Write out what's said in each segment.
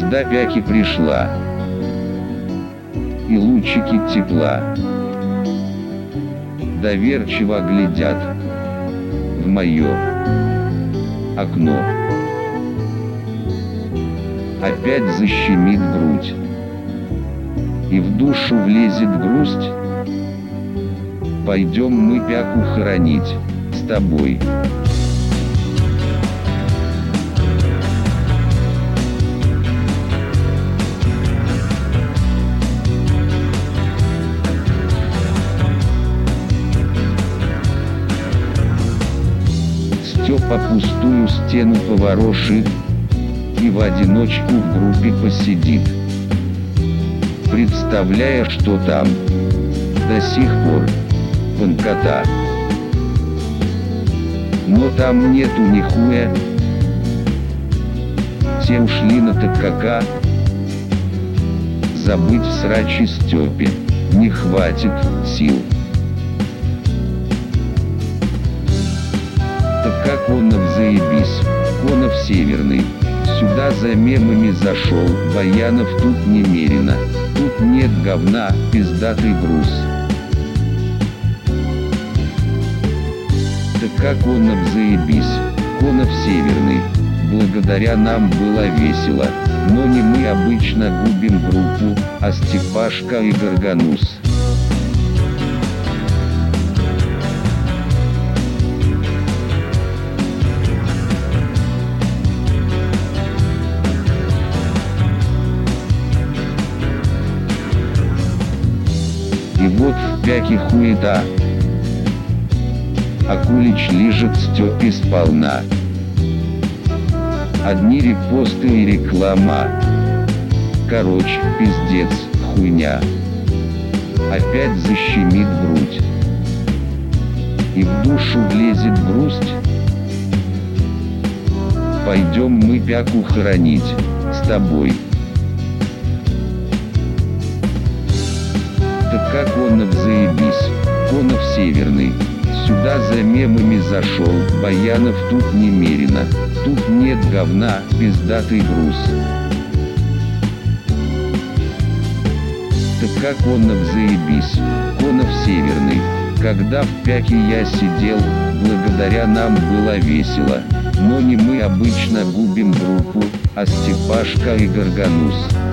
звезда Пяки пришла, и лучики тепла доверчиво глядят в мое окно. Опять защемит грудь, и в душу влезет грусть. Пойдем мы Пяку хоронить с тобой. Степа пустую стену поворошит и в одиночку в группе посидит, представляя, что там до сих пор панкота. Но там нету нихуя, те ушли на ТКК. Забыть в сраче Степе не хватит сил. Так как Конов заебись, Конов северный, сюда за мемами зашел, баянов тут немерено, тут нет говна, пиздатый груз. Так как Конов заебись, Конов северный, благодаря нам было весело, но не мы обычно губим группу, а Степашка и Горганус. И вот в Пяке хуета, а Кулич лежит Степе сполна. Одни репосты и реклама. Короче, пиздец, хуйня. Опять защемит грудь, и в душу влезет грусть. Пойдем мы Пяку хоронить с тобой. Так как Конов заебись, Конов северный, сюда за мемами зашел, баянов тут немерено, тут нет говна, пиздатый груз. Так как Конов заебись, Конов северный, когда в Пяке я сидел, благодаря нам было весело, но не мы обычно губим группу, а Степашка и Горганус.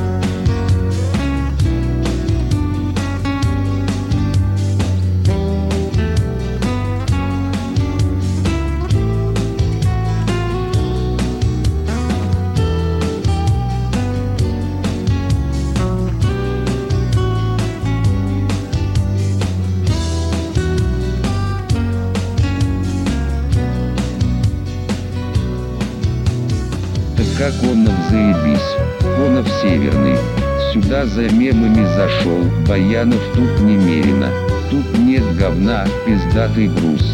Так как Конов заебись, Конов северный, сюда за мемами зашел, баянов тут немерено, тут нет говна, пиздатый груз.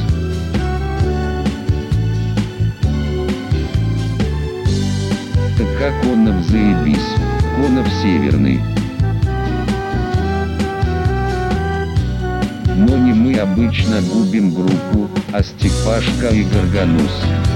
Так как Конов заебись, Конов северный, но не мы обычно губим группу, а Степашка и Горганус.